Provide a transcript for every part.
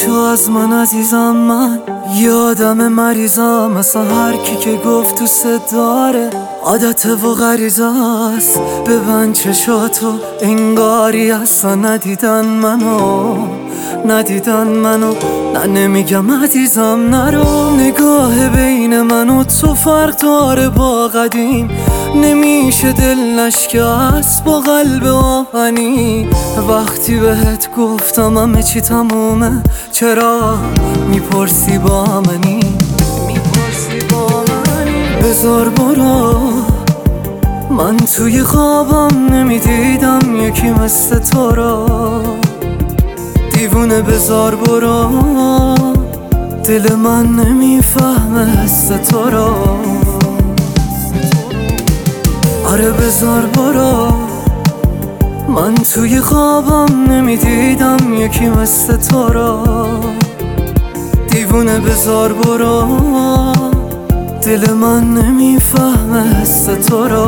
بشو از من عزیزم، من یادم مریضم، مثلا هر کی که گفت دوست داره عادت و غریزه است. ببند چشاتو انگاری اصلا ندیدن منو، نه نمیگم عزیزم نرو. نگاه بین من و تو فرق داره با قدیم، نمیشه دل نشکست با قلب آهنی. وقتی بهت گفتم همه چی تمومه چرا میپرسی با منی؟ بذار برو، من توی خوابم نمیدیدم یکی مثل تو را. دیوونه بذار برو، دل من نمیفهمه حس تو را. آره بذار برو، من توی خوابم نمیدیدم یکی مثل تو را. دیوونه بذار برو، دل من نمیفهمه حس تو را.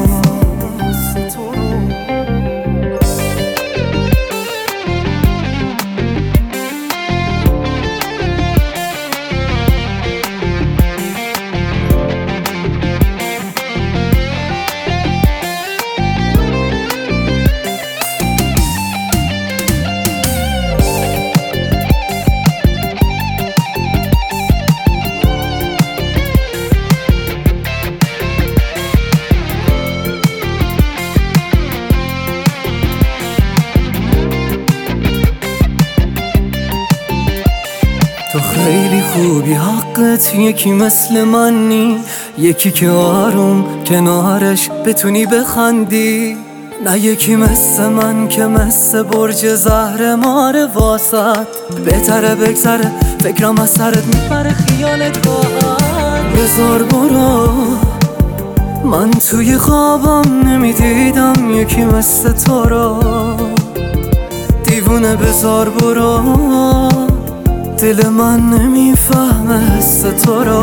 تو خیلی خوبی حقت، یکی مثل من نی، یکی که آروم کنارش بتونی بخندی. نه یکی مثل من که مثل برج زهر ماره واسد. بهتره بگذره فکرم از سرت میپره خیالت راحت. بذار برو، من توی خوابم نمیدیدم یکی مثل تو را. دیوونه بذار برو، دل من نمیفهمه حس تو را.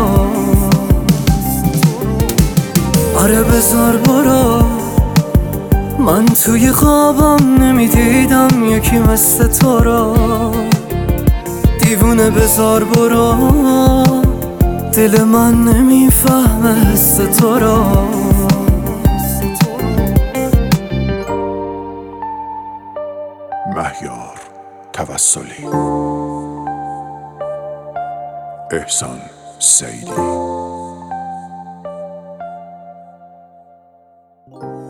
آره بذار برو، من توی خوابم نمیدیدم یکی مثل تو را. دیوونه بذار برو، دل من نمیفهمه حس تو را. مهیار توسلی، احسان سیدی.